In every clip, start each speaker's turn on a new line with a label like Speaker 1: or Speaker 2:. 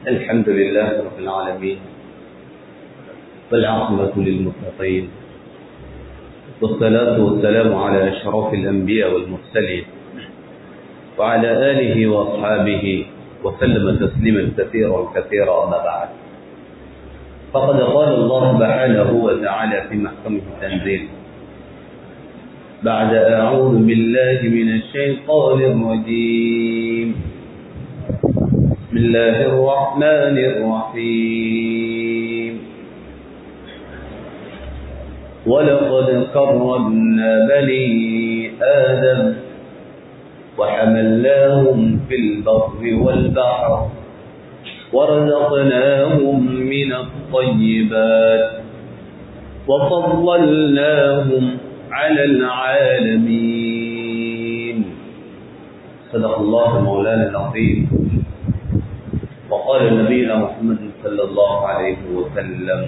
Speaker 1: الحمد لله رب العالمين والعاقبة للمتقين والصلاة والسلام على أشرف الأنبياء والمرسلين وعلى آله وأصحابه وسلم تسليما كثيرا أما بعد. فقد قال الله سبحانه وتعالى في محكمه التنزيل بعد أعوذ بالله من الشيطان الرجيم بسم الله الرحمن الرحيم ولقد كرمنا بني آدم وحملناهم في البر والبحر ورزقناهم من الطيبات وفضلناهم على العالمين. صدق الله مولانا العظيم. وقال نبينا محمد صلى الله عليه وسلم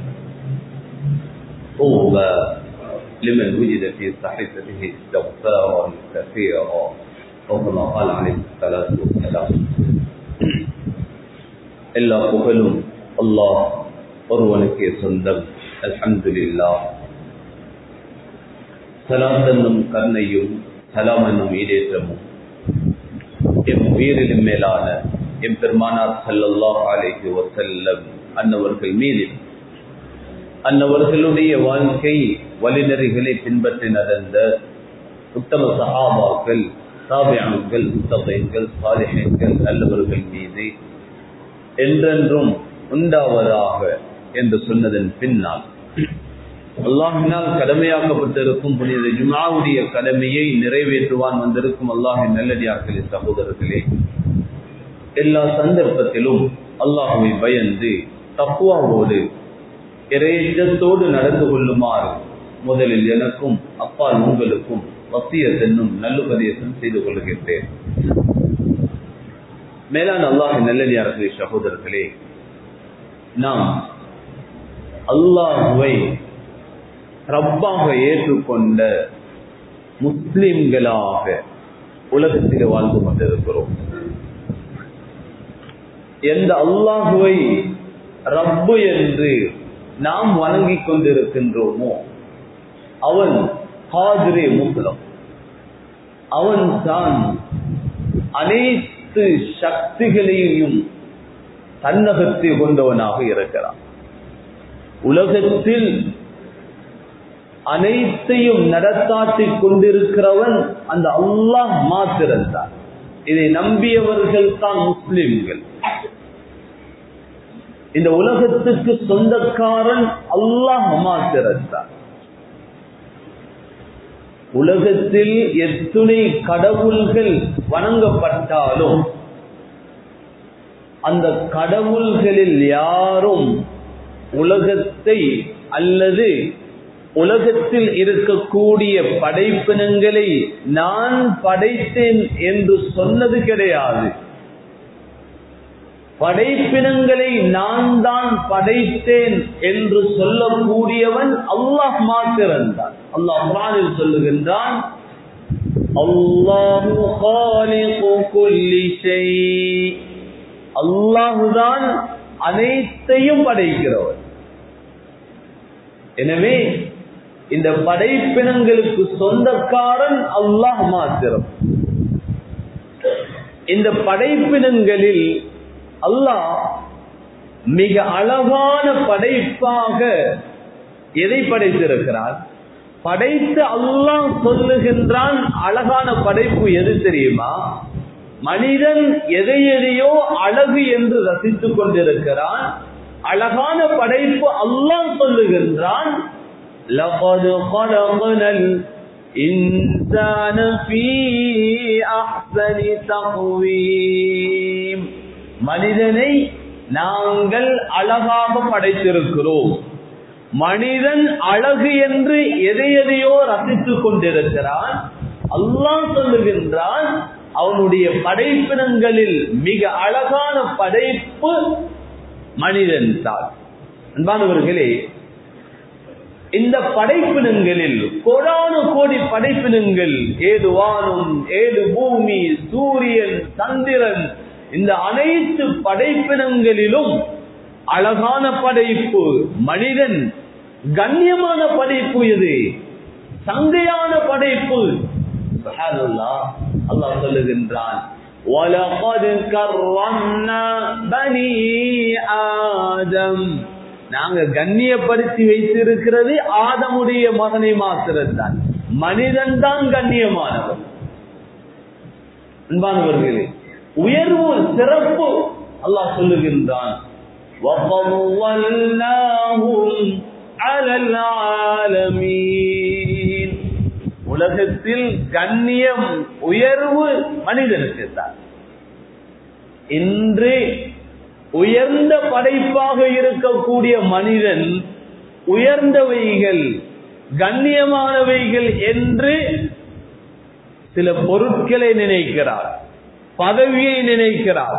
Speaker 1: طوبى لمن وجد في صحيفته استغفارا كثيرا أو كما قال عليه الصلاة والسلام. எல்லா புகழும் அல்லாஹ் ஒருவனுக்கே சொந்தம். அல்ஹம்துலில்லாஹ். சலாம் என்னும் கருணையும் சலாம் என்னும் ஈடேற்றமும் எம் உயிரிலும் மேலான எம் பெருமானார் ஸல்லல்லாஹு அலைஹி வஸல்லம் அன்னவர்கள் மீது, அன்னவர்களுடைய வாழ்க்கை வழிநெறிகளை பின்பற்றி நடந்த உத்தம சஹாபாக்கள், தாபிஈன்கள், முத்தகீன்கள், சாலிஹீன்கள் நல்லவர்கள் மீது என்றென்றும் உண்டாவதாக என்று சொன்னதன் பின்னால் அல்லாஹ்வினால் கடமையாக்கப்பட்டிருக்கும் புனித ஜும்ஆவுடைய கடமையை நிறைவேற்றுவான் வந்திருக்கும் அல்லாஹ்வின் நல்லடியார்களே, சகோதரர்களே, எல்லா சந்தர்ப்பத்திலும் அல்லாஹ்வை பயந்து தக்வாவோடு இறையச்சத்தோடு நடந்து கொள்ளுமாறு முதலில் எனக்கும் அப்பால் உங்களுக்கும் வசியத் என்னும் நல்லுபதேசம் செய்து கொள்கின்றேன். மேலான அல்லாஹ்வின் நல்லடியார்களே, சகோதரர்களே, நாம் அல்லாஹ்வை ரப்பாக ஏற்றுக்கொண்ட முஸ்லிம்களாக உலகத்தில் வாழ்ந்து கொண்டிருக்கிறோம். எந்த அல்லாஹ்வை ரப்பு என்று நாம் வணங்கிக் கொண்டிருக்கின்றோமோ அவன் காதிரே முஸ்லிம். அவன் தான் அனைத்து சக்திகளையும் தன்னகத்தை கொண்டவனாக இருக்கிறான். உலகத்தில் அனைத்தையும் நடத்தாட்டிக் கொண்டிருக்கிறவன் அந்த அல்லாஹ் மாத்திரம்தான். இதை நம்பியவர்கள் தான் முஸ்லிம்கள். இந்த உலகத்துக்கு சொந்தக்காரன் அல்லாஹ் மாத்திரம்தான். உலகத்தில் எத்துணை கடவுள்கள் வணங்கப்பட்டாலும் அந்த கடவுள்களில் யாரும் உலகத்தை அல்லது உலகத்தில் இருக்கக்கூடிய படைப்பினங்களை நான் படைத்தேன் என்று சொன்னது கிடையாது. படைப்பினங்களை நான் தான் படைத்தேன் என்று சொல்லக்கூடியவன் அல்லாஹ் மாத்திரம்தான். அல்லாஹ் குர்ஆனில் சொல்லுகின்றான், அல்லாஹு காலிகு குல்லி ஷை. அல்லாஹ்தான் அனைத்தையும் படைக்கிறவன். எனவே இந்த படைப்பினங்களுக்கு சொந்தக்காரன் அல்லாஹ் மாத்திரம். இந்த படைப்பினங்களில் அல்லாஹ் மிக அழகான படைப்பாக எதை படைத்திருக்கிறான்? படைத்து அல்லாஹ் சொல்லுகின்றான், அழகான படைப்பு எது தெரியுமா? மனிதன் எதையோ அழகு என்று ரசித்துக் கொண்டிருக்கிறான். அழகான படைப்பு அல்லாஹ் சொல்லுகின்றான், லகத் கலக்னல் இன்சான ஃபீ அஹ்ஸனி தக்வீம். மனிதனை நாங்கள் அழகாக படைத்திருக்கிறோம். மனிதன் அழகு என்று எதையோ ரசித்துக் கொண்டிருக்கிறான். அல்லாஹ் சொல்லுகின்றான், அவனுடைய படைப்பினங்களில் மிக அழகான படைப்பு மனிதன் தான். அன்பானவர்களே, இந்த படைப்பினங்களில் கோடானு கோடி படைப்பினங்கள், ஏழு வானம், ஏழு பூமி, சூரியன், சந்திரன் இந்த அனைத்து படைப்பினங்களிலும் அழகான படைப்பு மனிதன், கண்ணியமான படைப்பு, எது சங்கையான படைப்பு. சுப்ஹானல்லாஹ், அல்லாஹ் சொல்லுகின்றான், وَلَقَدْ كَرَّمْنَا بَنِي آدَمَ, நாங்க கண்ணியப்படுத்தி வைத்திருக்கிறது ஆதமுடைய மகனை மாத்திரம்தான். மனிதன் தான் கண்ணியமானவர். அன்பானவர்களே, உயர்வு சிறப்பு அல்லாஹ் சொல்லுகின்றான், وَفَضَّلْنَاهُمْ عَلَى الْعَالَمِينَ. உலகத்தில் கண்ணியம் உயர்வு மனிதனுக்கு தான். இன்று உயர்ந்த படைப்பாக இருக்கக்கூடிய மனிதன் உயர்ந்தவைகள், கண்ணியமானவைகள் என்று சில பொருட்களை நினைக்கிறார், பதவியை நினைக்கிறார்.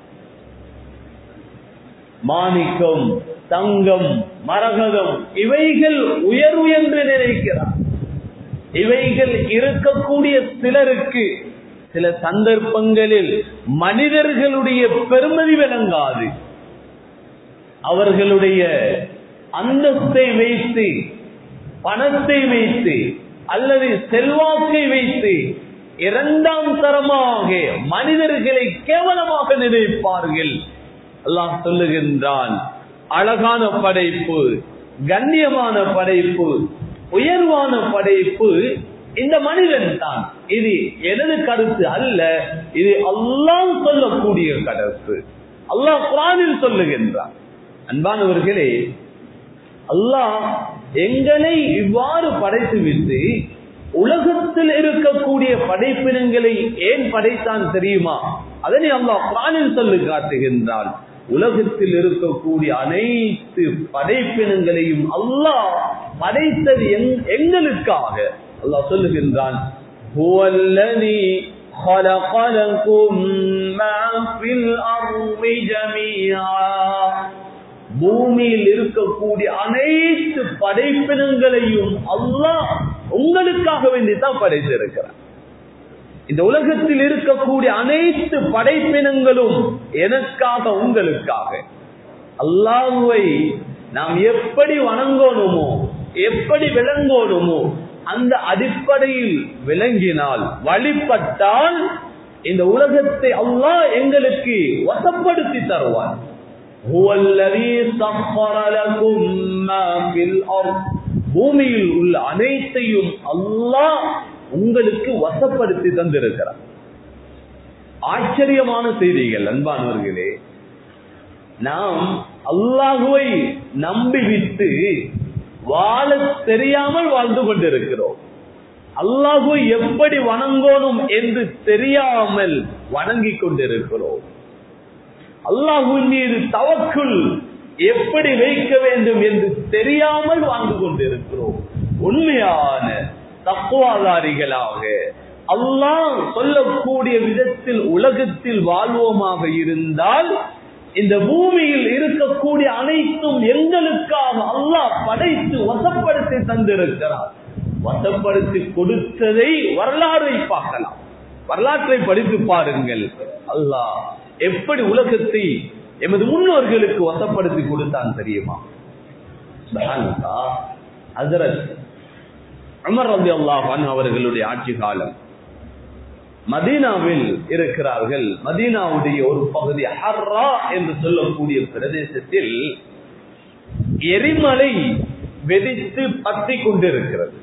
Speaker 1: மாணிக்கம், தங்கம், மரகதம் இவைகள் உயர்வு என்று நினைக்கிறார். இவைகள் இருக்கக்கூடிய சிலருக்கு சில சந்தர்ப்பங்களில் மனிதர்களுடைய பெருமதி விளங்காது. அவர்களுடைய அந்தஸ்தை வைத்து, பணத்தை வைத்து அல்லது செல்வாக்கை வைத்து இரண்டாம் தரமாக மனிதர்களை கேவலமாக நினைப்பார்கள். அல்லாஹ் சொல்லுகின்றான், அழகான படைப்பு, கண்ணியமான படைப்பு, உயர்வான படைப்பு இந்த மனிதன் தான். இது எனது கருத்து அல்ல, இது அல்லாஹ் சொல்லக்கூடிய கருத்து. அல்லாஹ் குர்ஆனில் சொல்லுகின்றான். அன்பானவர்களே, அல்லாஹ் எங்களை இவ்வாறு படைத்துவிட்டு உலகத்தில் இருக்கக்கூடிய படைப்பினங்களை ஏன் படைத்தான் தெரியுமா? அதனை அல்லாஹ் குர்ஆனில் சொல்லி காட்டுகின்றான். உலகத்தில் இருக்கக்கூடிய அனைத்து படைப்பினங்களையும் அல்லாஹ் படைத்தது எங்களுக்காக. அல்லாஹ் சொல்லுகின்றான், ஹுவல்லதி خلق لكم ما في الأرض جميعا. பூமியில் இருக்கக்கூடிய அனைத்து படைப்பினங்களையும் அல்லாஹ் உங்களுக்காக வேண்டித்தான் படைத்திருக்கிறார். இந்த உலகத்தில் இருக்கக்கூடிய அனைத்து படைப்பினங்களும் எனக்காக, உங்களுக்காக. அல்லாஹ்வை நாம் எப்படி வணங்கணுமோ, எப்படி விளங்கணுமோ அந்த அடிப்படையில் விளங்கினால், வழிபட்டால் இந்த உலகத்தை அல்லாஹ் எங்களுக்கு வசப்படுத்தி தருவார். பூமியில் உள்ள அனைத்தையும் அல்லாஹ் உங்களுக்கு வசப்படுத்தி தந்திருக்கிறார். ஆச்சரியமான செய்திகள் அன்பானவர்களே. நாம் அல்லாஹுவை நம்பிவிட்டு வாழ தெரியாமல் வாழ்ந்து கொண்டிருக்கிறோம். அல்லாஹுவை எப்படி வணங்கணும் என்று தெரியாமல் வணங்கிக் கொண்டிருக்கிறோம். அல்லாஹ்வின் மீது தவக்குல் எப்படி வைக்க வேண்டும் என்று தெரியாமல் வாழ்ந்து கொண்டிருக்கிறோம். உண்மையான தக்வாதாரிகளாக அல்லாஹ் சொல்லக்கூடிய விதத்தில் உலகத்தில் வாழ்வோமாக இருந்தால், இந்த பூமியில் இருக்கக்கூடிய அனைத்தும் எங்களுக்காக அல்லாஹ் படைத்து வசப்படுத்தி தந்திருக்கிறார். வசப்படுத்தி கொடுத்ததை வரலாறை பார்க்கலாம், வரலாற்றை படித்து பாருங்கள். அல்லாஹ் எப்படி உலகத்தை எமது முன்னோர்களுக்கு வசப்படுத்தி கொடுத்தான் தெரியுமா? ஹஜ்ரத் உமர் ரலியல்லாஹு அன்ஹு அவர்களுடைய ஆட்சி காலம். மதீனாவில் இருக்கிறார்கள். மதீனாவுடைய ஒரு பகுதி ஹர்ரா என்று சொல்லக்கூடிய பிரதேசத்தில் எரிமலை வெடித்து பற்றி கொண்டிருக்கிறது.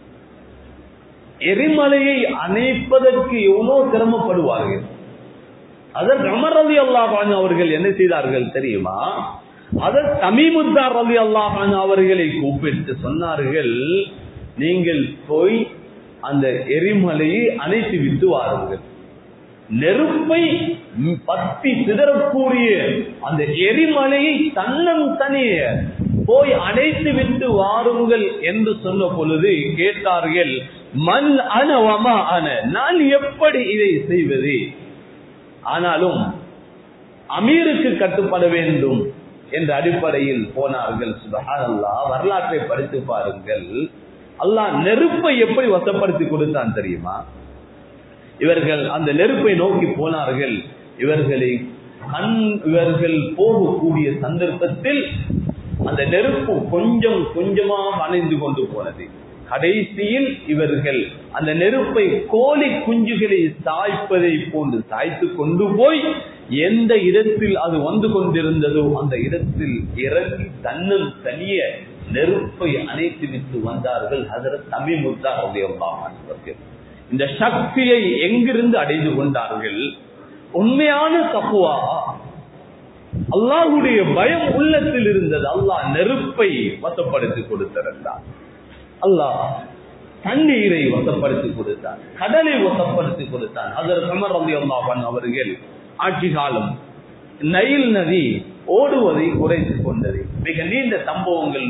Speaker 1: எரிமலையை அணைப்பதற்கு எவ்வளவு சிரமப்படுவார்கள். அதற்கு உமர் ரலியல்லாஹு அன்ஹு அவர்கள் என்ன செய்தார்கள் தெரியுமா? அதற்கு தமீமுத்தார் ரலியல்லாஹு அன்ஹு அவர்களை கூப்பிட்டு சொன்னார்கள், நீங்கள் போய் அந்த எரிமலையை அணைத்து விட்டு வாருங்கள். நெருப்பை பத்தி சிதறக்கூடிய அந்த எரிமலையை தன்னம் தனிய போய் அணைத்து விட்டு வாருங்கள் என்று சொன்ன பொழுது கேட்டார்கள், மன் அனவமா அன, நான் எப்படி இதை செய்வது? ஆனாலும் அமீருக்கு கட்டுப்பட வேண்டும் என்ற அடிப்படையில் போனார்கள். சுப்ஹானல்லாஹ், வரலாற்றை படித்து பாருங்கள். அல்லாஹ் நெருப்பை எப்படி வசப்படுத்தி கொடுத்தான் தெரியுமா? இவர்கள் அந்த நெருப்பை நோக்கி போனார்கள். இவர்கள் போகக்கூடிய சந்தர்ப்பத்தில் அந்த நெருப்பு கொஞ்சம் கொஞ்சமாக அணைந்து கொண்டு போனது. கடைசியில் இவர்கள் அந்த நெருப்பை கோழி குஞ்சுகளை சாய்ப்பதை போன்று சாய்த்து கொண்டு போய் எந்த இடத்தில் அது வந்து கொண்டிருந்ததோ அந்த இடத்தில் இறங்கி தன்னும் தனிய நெருப்பை அணைத்து விட்டு வந்தார்கள். ஹஜ்ரத் தமீம் ரலியல்லாஹு அன்ஹு இந்த சக்தியை எங்கிருந்து அடைந்து கொண்டார்கள்? உண்மையான தக்வா, அல்லாஹ்வுடைய பயம் உள்ளத்தில் இருந்தது. அல்லாஹ் நெருப்பை வசப்படுத்தி கொடுத்திருந்தார், அல்லாஹ் தண்ணீரை வசப்படுத்தி கொடுத்தார், கடலை வசப்படுத்தி கொடுத்தார். ஹஜ்ரத் உமர் ரலியல்லாஹு அன்ஹு அவர்கள் ஆட்சி காலம் நைல் நதி ஓடுவதை குறைத்துக் கொண்டது. மிக நீண்ட சம்பவங்கள்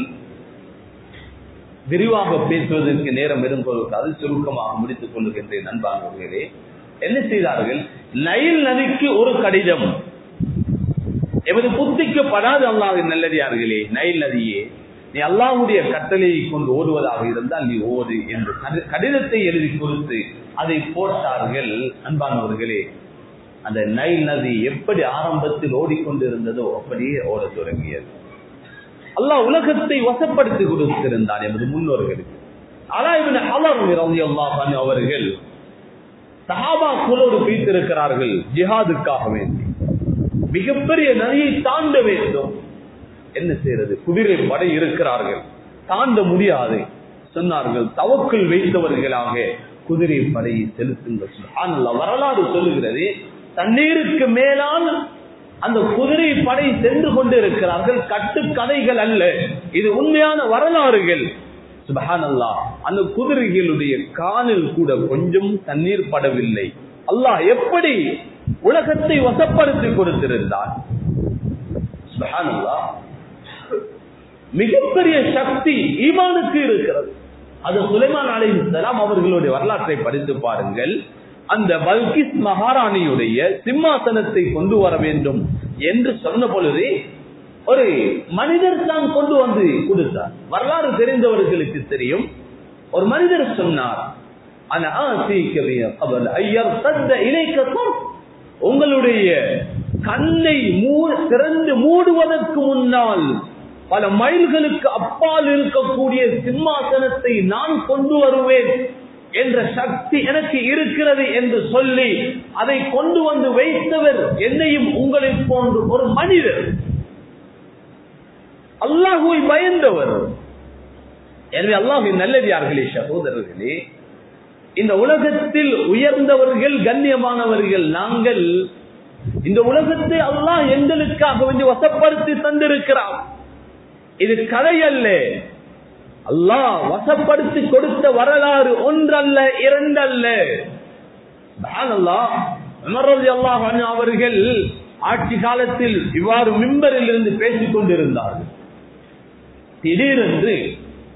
Speaker 1: விரிவாக பேசுவதற்கு நேரம் இருப்பதற்கு சுருக்கமாக முடித்துக் கொள்ளுகின்றேன். நண்பர்களே, என்ன செய்தார்கள்? நைல் நதிக்கு ஒரு கடிதம், எமது புத்திக்கப்படாது அல்லாஹ்வின் நல்லடியார்களே, நைல் நதியே, நீ அல்லாஹ்வுடைய கட்டளையை கொண்டு ஓடுவதாக இருந்தால் நீ ஓடு என்று கடிதத்தை எழுதி கொடுத்து அதை போட்டார்கள். அன்பானவர்களே, அந்த நைல் நதி எப்படி ஆரம்பத்தில் ஓடிக்கொண்டிருந்ததோ அப்படியே ஓட தொடங்கியது. அல்லாஹ் உலகத்தை வசப்படுத்தி கொடுத்திருந்தான் எமது முன்னோர்களுக்கு. அலா இப்னு ஹலர் ரலியல்லாஹு அன்ஹு அவர்கள் சஹாபாக்களோடு பேசியிருக்கிறார்கள் ஜிஹாதுக்காக வேண்டி. மிகப்பெரிய நதியை தாண்ட வேண்டும். என்ன செய்யறது? குதிரை படை இருக்கிறார்கள், தாண்ட முடியாது. சொன்னார்கள், தவக்குள் வைத்தவர்களாக குதிரை படையை செலுத்துங்கள். சுப்ஹானல்லாஹ், வரலாறு சொல்லுகிறது, தண்ணீருக்கு மேலால் அந்த குதிரை படை சென்று கொண்டு இருக்கிறார்கள். கட்டுக்கதைகள் அல்ல, இது உண்மையான வரலாறுகள். சுப்ஹானல்லாஹ், அந்த குதிரைகளுடைய காலில் கூட கொஞ்சம் தண்ணீர் படவில்லை. அல்லாஹ் எப்படி உலகத்தை வசப்படுத்தி கொடுத்திருந்தார். சுப்ஹானல்லாஹ், மிகப்பெரிய சக்தி ஈமானுக்கு இருக்கிறது. அது சுலைமான் அலைஹிஸ்ஸலாம் அவர்களுடைய வரலாற்றை படித்து பாருங்கள். அந்த பல்கிஸ் மகாராணியுடைய சிம்மாசனத்தை கொண்டு வர வேண்டும் என்று சொன்ன பொழுது ஒரு மனிதர் தான் கொண்டு வந்து கொடுத்தார். வரலாறு தெரிந்தவர்களுக்கு தெரியும். ஒரு மனிதர் சொன்னார், உங்களுடைய கண்ணை திறந்து மூடுவதற்கு முன்னால் பல மைல்களுக்கு அப்பால் இருக்கக்கூடிய சிம்மாசனத்தை நான் கொண்டு வருவேன் என்ற சக்தி எனக்கு இருக்கிறது என்று சொல்லி அதை கொண்டு வந்து வைத்தவர் என்னையும் உங்களை போன்று ஒரு மனிதர், அல்லாஹ்வை பயந்தவர். எனவே அல்லாஹ்வின் நல்லடியார்களே, சகோதரர்களே, இந்த உலகத்தில் உயர்ந்தவர்கள், கண்ணியமானவர்கள் நாங்கள். இந்த உலகத்தை அல்லாஹ் எங்களுக்காக வந்து வசப்படுத்தி தந்திருக்கிறார். இது கதை அல்ல. அல்லாஹ் வசப்படுத்தி கொடுத்த வரலாறு ஒன்றல்ல, இரண்டல்ல. உமர் ரலியல்லாஹு அன்ஹு அவர்கள் ஆட்சி காலத்தில் இவ்வாறு மிம்பரில் இருந்து பேசிக் கொண்டிருந்தார்கள். திடீரென்று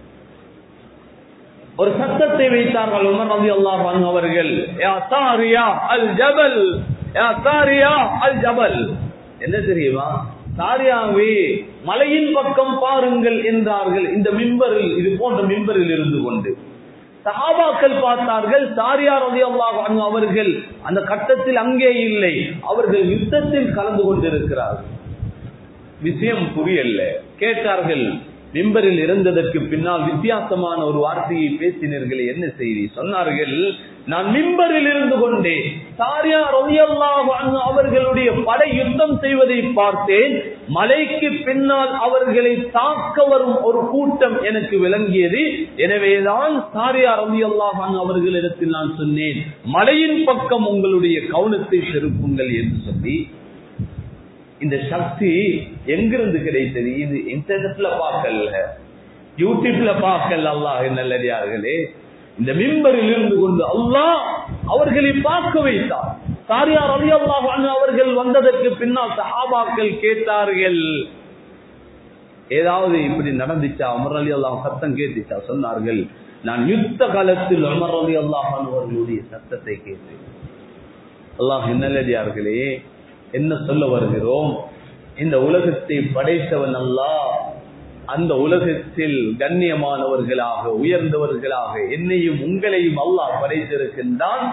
Speaker 1: ஒரு சத்தத்தை வைத்தார்கள். உமர் ரலியல்லாஹு அன்ஹு அவர்கள், யா சாரியா அல் ஜபல், யா சாரியா அல் ஜபல். என்ன தெரியுமா? சாரியாவே, மலையின் பக்கம் பாருங்கள் என்றார்கள். இந்த மிம்பரில், இது போன்ற மிம்பரில் இருந்து கொண்டு சஹாபாக்கள் பார்த்தார்கள். சாரியா ரலியல்லாஹு அன்ஹு அவர்கள் அந்த கட்டத்தில் அங்கே இல்லை, அவர்கள் யுத்தத்தில் கலந்து கொண்டிருக்கிறார்கள். விஷயம் புரியல. கேட்டார்கள், மிம்பரில் இருந்ததற்கு பின்னால் வித்தியாசமான ஒரு வார்த்தையை பேசினீர்கள், என்ன செய்தி? சொன்னார்கள், நான் மிம்பரில் இருந்து கொண்டே சாரியா ரலியல்லாஹு அன்ஹு அவர்களுடைய படை யுத்தம் செய்வதை பார்த்தேன். மலைக்கு பின்னால் அவர்களை தாக்க வரும் ஒரு கூட்டம் எனக்கு விளங்கியது. எனவேதான் சாரியா ரலியல்லாஹு அன்ஹு அவர்களிடத்தில் நான் சொன்னேன், மலையின் பக்கம் உங்களுடைய கவனத்தை திருப்புங்கள் என்று சொல்லி. இந்த சக்தி எங்கிருந்து கிடைத்தது? இது இன்டர்நெட்ல பார்க்கல, யூடியூப்ல பார்க்கல. அல்லாஹ் நல்லடியார்களே, இந்த மிம்பரில் இருந்து கொண்டு அல்லாஹ் அவர்களை பார்க்க வைத்தார். சாரியா ரலியல்லாஹு அன்ஹு அவர்கள் வந்ததற்கு பின்னால் சஹாபாக்கள் கேட்டார்கள், ஏதாவது இப்படி நடந்துச்சா? உமர் ரலியல்லாஹு சத்தம் கேட்டுச்சா? சொன்னார்கள், நான் யுத்த காலத்தில் உமர் ரலியல்லாஹு அன்ஹு அவர்களுடைய சத்தத்தை கேட்டேன். அல்லாஹ் நல்லடியார்களே, என்ன சொல்ல வருகிறோம்? இந்த உலகத்தை படைத்தவன் அல்லாஹ் அந்த உலகத்தில் கண்ணியமானவர்களாக, உயர்ந்தவர்களாக என்னையும் உங்களையும் அல்லாஹ் படைத்திருக்கின்றான்.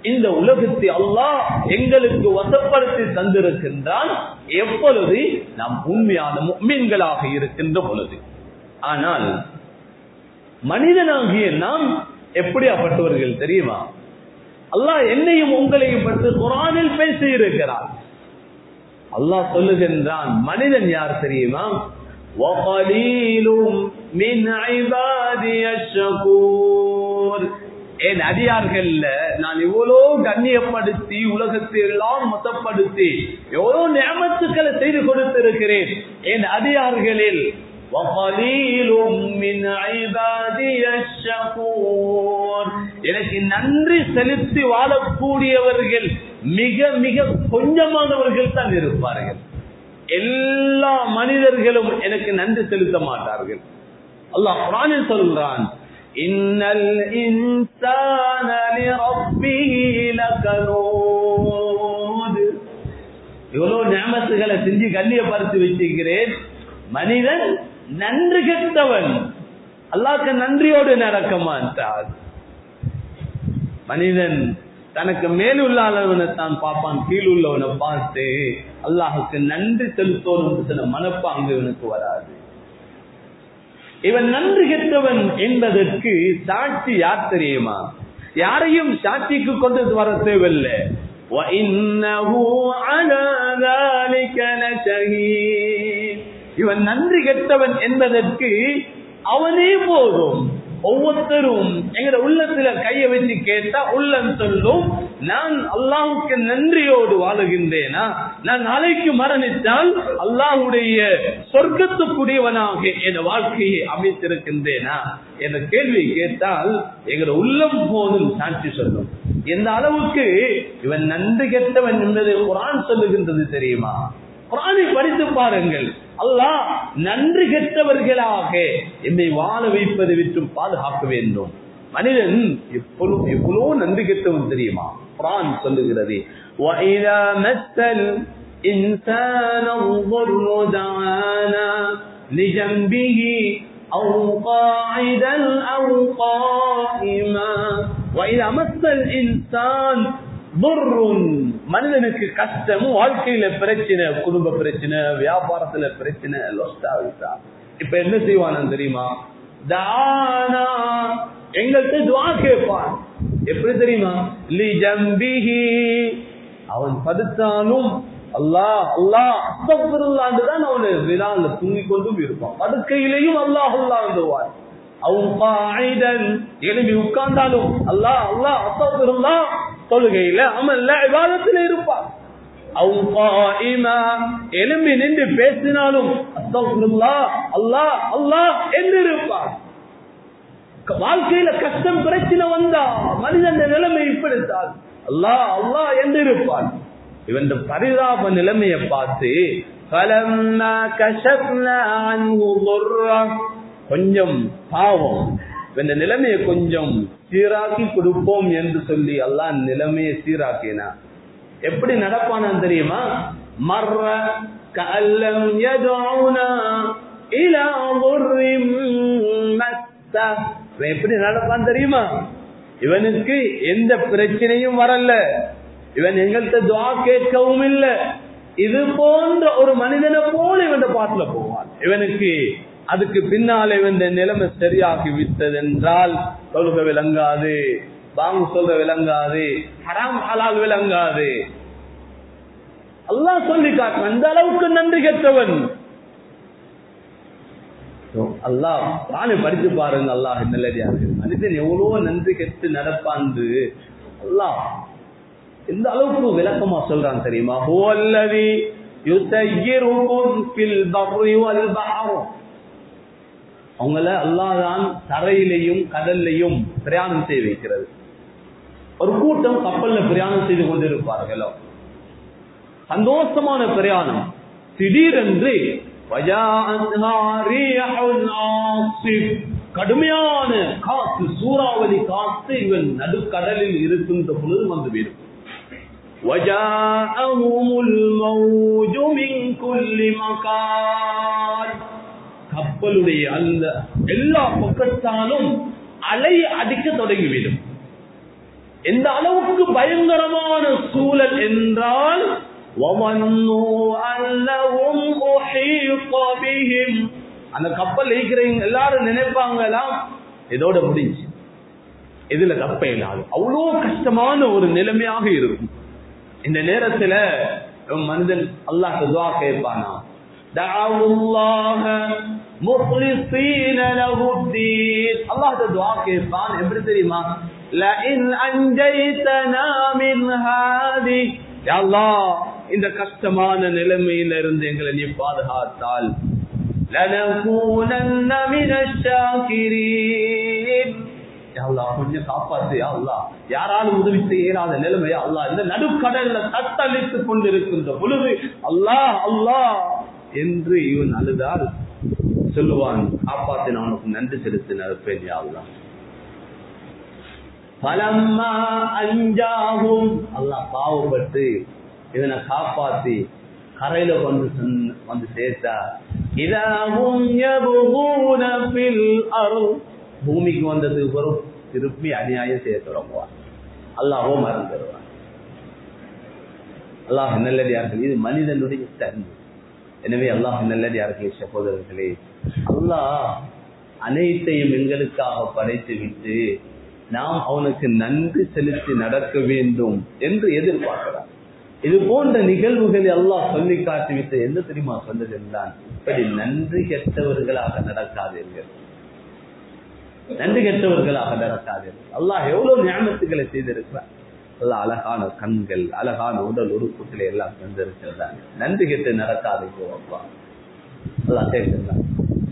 Speaker 1: இந்த உலகத்தை அல்லாஹ் எங்களுக்கு வசப்படுத்தி தந்திருக்கின்றான் எப்பொழுது நாம் உண்மையான முஃமின்களாக இருக்கின்ற பொழுது. ஆனால் மனிதனாகிய நாம் எப்படியாப்பட்டவர்கள் தெரியுமா? அல்லாஹ் என்னையும் உங்களையும் பற்றி குர்ஆனில் பேசி இருக்கிறார். அல்லாஹ் சொல்லுகின்றான், மனிதன் யார் தெரியுமா? வகலீலும் மின் இபாதிய ஷகூர். என் அடியார்கள்ல நான் இவ்வளோ கண்ணியப்படுத்தி உலகத்தை எல்லாம் மொத்தப்படுத்தி எவ்வளோ நியமத்துக்களை செய்து கொடுத்திருக்கிறேன். என் அடியார்களில் எனக்கு நன்றி செலுத்தி வாழக்கூடியவர்கள் மிக மிக கொஞ்சமானவர்கள் தான் இருப்பார்கள். எல்லா மனிதர்களும் எனக்கு நன்றி செலுத்த மாட்டார்கள். அல்லாஹ் குர்ஆனில் சொல்றான், இன்னல் இன்சான லிரப்பிஹி லகனூத். இவ்வளவு நியமத்துகளை செஞ்சு கண்ணியப்படுத்தி வச்சிருக்கிறேன். மனிதன் நன்றி கெட்டவன், அல்லாஹ்க்கு நன்றியோடு நடக்க மாட்டான். மனிதன் தனக்கு மேலுள்ளவனை தான் பார்ப்பான், கீழுள்ளவனை பார்த்து அல்லாஹுக்கு நன்றி செலுத்தோம் மனப்பாங்கு இவனுக்கு வராது. இவன் நன்றி கெட்டவன் என்பதற்கு சாட்சி யார் தெரியுமா? யாரையும் சாட்சிக்கு கொண்டு வர தேவையில்லை. இவன் நன்றி கெட்டவன் என்பதற்கு அவனே போதும். ஒவ்வொருத்தரும் எங்க உள்ளத்துல கைய வச்சு கேட்டா உள்ளம் சொல்லும், நான் அல்லாஹுக்கு நன்றியோடு வாழுகின்றேனா, நான் நாளைக்கு மரணித்தால் அல்லாஹுடைய சொர்க்கத்துக்குரியவனாக என் வாழ்க்கையை அமைத்திருக்கின்றேனா என்ற கேள்வி கேட்டால் எங்க உள்ளம் போதும் சாட்சி சொல்லும். எந்த அளவுக்கு இவன் நன்றி கெட்டவன் என்பதை குர்ஆன் சொல்லுகின்றது தெரியுமா? குர்ஆனை படித்து பாருங்கள். அல்லாஹ் நன்றி கெட்டவர்களாக என்னை வாழ வைப்பதை விட்டு பாதுகாக்க வேண்டும். மனிதன் எவ்வளவு நன்றி கெட்டவன் தெரியுமா? குர்ஆன் சொல்லுகிறது, وَإِذَا مَسَّ الْإِنسَانَ الضُّرُّ دَعَانَا لِجَنبِهِ أَوْ قَاعِدًا أَوْ قَائِمًا وَإِذَا مَسَّ الْإِنسَانَ மனிதனுக்கு கஷ்டம், வாழ்க்கையில பிரச்சனை, குடும்ப பிரச்சனை, வியாபாரத்துல பிரச்சனை, இப்ப என்ன செய்வான் தெரியுமா? தானா எங்கள்கிட்ட துஆ கேட்பான். எப்படி தெரியுமா? லிஜம்பிஹி, அவன் படுத்தாலும் அல்லாஹ் அல்லாஹ் அஸ்தக்ஃபிருல்லாஹ் தான் அவன் விழால தூங்கி கொண்டும் இருப்பான். படுக்கையிலையும் அல்லாஹ் அல்லாஹ் வந்துவான். அவன் காயிடன் எழுப்பி உட்கார்ந்தாலும் அல்லாஹ் அல்லாஹ் அஸ்தக்ஃபிருல்லாஹ், தொழுகையில அமல்ல இபாதத்துல இருப்பார். எழும்பி நின்று பேசினாலும் அஸ்தக்ஃபிருல்லாஹ் அல்லாஹ் அல்லாஹ் என்று இருப்பார். வாழ்க்கையில கஷ்டம் பிரச்சனை வந்தா மனிதன் நிலைமை இப்படித்தான், அல்லாஹ் அல்லாஹ் என்று இருப்பான். இவன் பரிதாப நிலைமையை பார்த்து கொஞ்சம் பாவம், இந்த நிலைமையை கொஞ்சம் சீராக்கி கொடுப்போம் என்று சொல்லி அல்லாஹ் நிலைமையை சீராக்கினா எப்படி நடப்பானா தெரியுமா? மர்ர கஅல்லம் யதுனா இலா துர்ரிம் மஸ்ஸா. எப்படி நடப்பான் தெரியுமா? இவனுக்கு எந்த பிரச்சனையும் வரல, இவன் எங்கள்கிட்ட துஆ கேட்கவும் இல்லை. இது போன்ற ஒரு மனிதனை போல இவன் பாட்டுல போவான். இவனுக்கு அதுக்கு பின்னாலே இந்த நிலைமை சரியாகி விட்டது என்றால் தொழுக விளங்காது, பாங்கு சொல்ற விளங்காது, ஹராம் ஹலால் விளங்காது. அல்லாஹ் சொல்லி காட்டு அந்த அளவுக்கு நன்றி கெட்டவன். அல்லாஹ் தானே படித்து பாருங்க. அல்லாஹ் நல்லடியாக மனிதன் எவ்வளவு நன்றி கெட்டு நடப்பாந்து அல்லாஹ் எந்த அளவுக்கு விளக்கமா சொல்றான் தெரியுமா? ஹுவல்லதி யுஸய்யிருக்கும் ஃபில் பர்ரி வல் பஹர். அவங்கள அல்லாஹ் தான் தரையிலையும் கடல்லையும் பிரயாணம் செய்ய வைக்கிறது. ஒரு கூட்டம் கப்பல்ல பிரயாணம் செய்து கொண்டிருப்பார்களோ, சந்தோஷமான பிரயாணம். திடீரென்று கடுமையான காத்து, சூறாவளி காத்து இவன் நடுக்கடலில் இருக்கின்ற பொழுது வந்துவிடும். கப்பலுடைய அந்த எல்லா பக்கத்தாலும் அலை அடிக்க தொடங்கிவிடும். எந்த அளவுக்கு பயங்கரமான சூழல் என்றால் அந்த கப்பல் இருக்கிறவங்க எல்லாரும் நினைப்பாங்களாம் இதோட முடிஞ்சு, இதுல தப்ப இல்லாது. அவ்வளோ கஷ்டமான ஒரு நிலைமையாக இருக்கும். இந்த நேரத்துல மனிதன் அல்லாஹ் துஆ கேட்பானா, தஅவுல்லாஹ முக்லிஸீன லஹுத்தீன். அல்லாஹ் துஆ கேட்பான். எப்படி தெரியுமா? லஇன் அன்ஜைதனா மின் ஹாதி, யா அல்லாஹ் இந்த கஷ்டமான நிலைமையில இருந்து எங்களை நீ பாதுகாத்தால் லனகூனன்ன மினஷ் ஷாகிரீன், யா அல்லாஹ் கொஞ்சம் காப்பாத்து யா அல்லாஹ். யாராலும் உதவி செய்ய இயலாத நிலைமை யா அல்லாஹ். இந்த நடுக்கடல்ல தத்தளித்துக் கொண்டிருக்கின்ற பொழுது அல்லாஹ் அல்லாஹ் என்று இவன் அழுதால் சொல்லுவான், காப்பாத்து நான் உனக்கு நன்றி செலுத்தி நடப்பேன் யா அல்லாஹ். பலம்மா அஞ்சாகும், அல்லாஹ் பாவப்பட்டு இவனை காப்பாத்தி கரையில வந்து சேர்த்தா, இதாகும் யபூன ஃபில் அர்த், பூமிக்கு வந்ததுக்கு பிறகு திருப்பி அநியாயம் செய்ய தொடங்குவான். அல்லாஹ்வோ மறந்துடுவான். அல்லாஹ் நல்லடியார்கள், இது மனிதனுடைய தன்மை. எனவே அல்லாஹ் நல்லடியார்களே, சகோதரர்களே, அல்லாஹ் அனைத்தையும் எங்களுக்காக படைத்து விட்டு நாம் அவனுக்கு நன்றி செலுத்தி நடக்க வேண்டும் என்று எதிர்பார்க்கிறார். இது போன்ற நிகழ்வுகளை அல்லாஹ் சொல்லி காட்டிவிட்டு என்ன தெரியுமா சொன்னது என்றால், இப்படி நன்றி கெட்டவர்களாக நடக்காதீர்கள், நன்றி கெட்டவர்களாக நடக்காதீர்கள். அல்லாஹ் எவ்வளவு ஞானத்துக்களை செய்திருக்கிறார். அல்லாஹ் அழகான கண்கள், அழகான உடல் உறுப்புகளை எல்லாம் தந்திருக்கிறார். நன்றி கெட்டு நடக்காதீர்கள். அப்பா அல்லாஹ் கேட்கிறார்,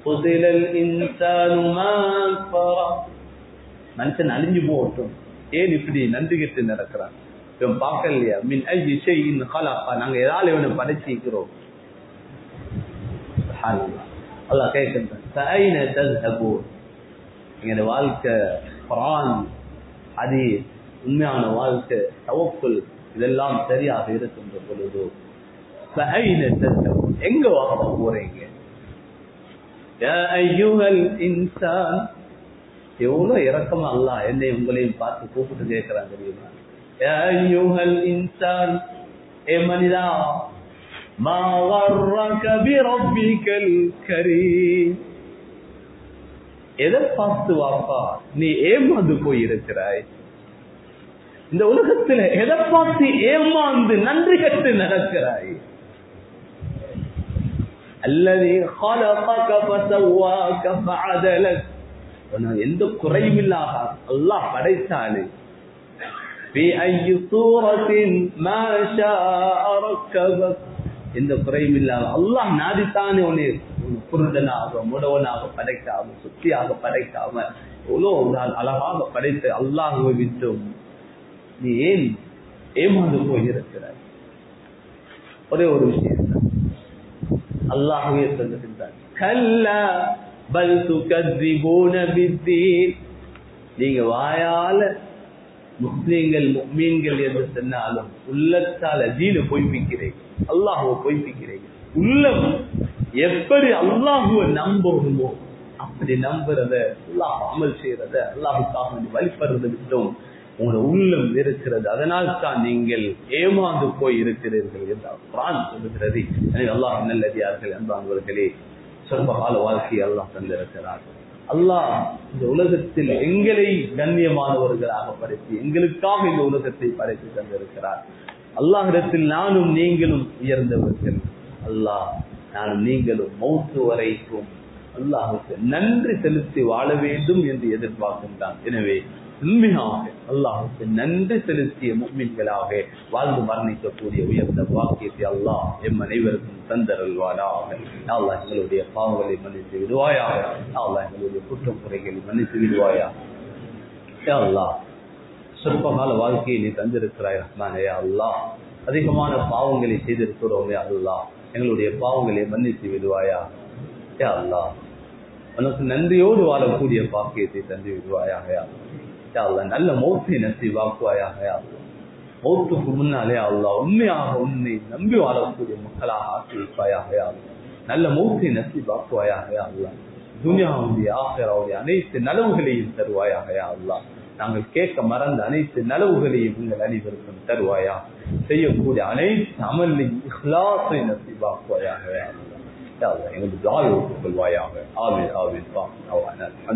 Speaker 1: மனுஷன் அழிஞ்சு போகட்டும், ஏன் இப்படி நன்றி கெட்டு நடக்கிறான்? இவன் பார்க்கலையா, மின் ஐயி ஷைஇன் கலகா, நாங்க ஏதாவது இவனை படைச்சிக்கிறோம். அல்லாஹ் கேட்கின்றான், ஃபஐன தذهبون, எங்க வாழ்க்கை குர்ஆன் ஹதீஸ் உண்மையான வாழ்க்கை தவக்குல் இதெல்லாம் சரியாக இருக்கின்ற பொழுது ஃபஐன தذهبون, எங்க வாங்க போறீங்க? யா அய்யுஹல் இன்சான், எவ்வளவு இரக்கமா அல்லாஹ் என்னை உங்களையும் பார்த்து கூப்பிட்டு கேட்கிறான் தெரியுமா? யா அய்யுஹல் இன்சான், ஏ மனிதா, மா கர்ரக பிரப்பிகல் கரீம், எதை பார்த்து வாப்பா நீ ஏமாந்து போயிருக்கிறாய்? இந்த உலகத்துல எதை பார்த்து ஏமாந்து நன்றி கட்டு நடக்கிறாய்? அல்லதி خلقك فسواك فعدلك, எந்த குறைவில்லாத அல்லாஹ் படைத்தானே, எந்த குறைவில்லாத அல்லாஹ் நாடித்தானே உன்னை குருடனாக முடவனாக படைக்காம சுத்தியாக படைக்காம எவ்வளவு அழகாக படைத்து அல்லாஹ்வை விட்டும் நீ ஏன் ஏமாந்து போயிருக்கிறாய்? ஒரே ஒரு விஷயம் தான் அல்லாஹ்வே சொல்லுகின்றார், கல்லா பல் துகذبون بالدين, நீங்க வாயால முஸ்லிம்கள் முஃமின்கள் என்று சொன்னாலும் உள்ளத்தால் தீன பொய்ப்பிக்கிறீங்க, அல்லாஹ்வை பொய்ப்பிக்கிறீங்க. உள்ளம் எப்படி அல்லாஹ்வை நம்பணுமோ அப்படி நம்புறத, அல்லாஹ் அமல் செய்யறத, அல்லாஹ்வுக்காக வழிபடுறதை விட்டும் உங்களோட உள்ளம் இருக்கிறது. அதனால் தான் நீங்கள் ஏமாந்து போய் இருக்கிறீர்கள் என்றால் குர்ஆன் சொல்லுகிறது. அல்லாஹ் நல்லடியார்கள் அன்பானவர்களே, சொற்ப கால வாழ்க்கையை அல்லாஹ் தந்திருக்கிறார். அல்லாஹ் இந்த உலகத்தில் எங்களை கண்ணியமானவர்களாக படைத்து எங்களுக்காக இந்த உலகத்தை படைத்து தந்திருக்கிறார். அல்லாஹ்விடத்தில் நானும் நீங்களும் உயர்ந்தவர்கள். அல்லாஹ் நானும் நீங்களும் மௌத்து வரைக்கும் அல்லாஹ்வுக்கு நன்றி செலுத்தி வாழ வேண்டும் என்று எதிர்பார்க்கின்றான். எனவே உண்மையாக அல்லாஹ்வுக்கு நன்றி செலுத்திய முஃமின்களாக வாழ்ந்து மரணிக்கக்கூடிய உயர்ந்த வாக்கியத்தை அல்லாஹ் எம் அனைவருக்கும் தந்தருள்வாராக. அல்லாஹ் எங்களுடைய பாவங்களை மன்னித்து விடுவாயாக. அல்லாஹ் எங்களுடைய குற்றம் குறைகளை மன்னித்து விடுவாயாக. அல்லாஹ் சொற்பகால வாழ்க்கையை நீ தந்திருக்கிறாய் ரஹ்மானே. அல்லாஹ் அதிகமான பாவங்களை செய்திருக்கிறோமே அல்லாஹ் எங்களுடைய பாவங்களை மன்னித்து விடுவாயா. அல்லாஹ் உனக்கு நன்றியோடு வாழக்கூடிய பாக்கியத்தை தந்து விடுவாயாக. நல்ல மௌத்தை நசீபாக்குவாயாக. மௌத்துக்கு முன்னாலே அல்லாஹ் உண்மையாக உன்னை நம்பி வாழக்கூடிய மக்களாக ஆக்கி வைப்பாயாக. நல்ல மௌத்தை நசீபாக்குவாயாக. அல்லாஹ் துனியாவுடைய ஆகிராவுடைய அனைத்து நலவுகளையும் தருவாயாக. அல்லாஹ் நாங்கள் கேட்க மறந்த அனைத்து நலவுகளையும் நீங்கள் அனைவருக்கும் தருவாயா. செய்யக்கூடிய அனைத்து அமலையும் இஹ்லாஸை நசீபாக்குவாயாக. எங்களுக்கு துஆவை ஒப்புக்கொள்வாயாக. ஆமீன் ஆமீன்.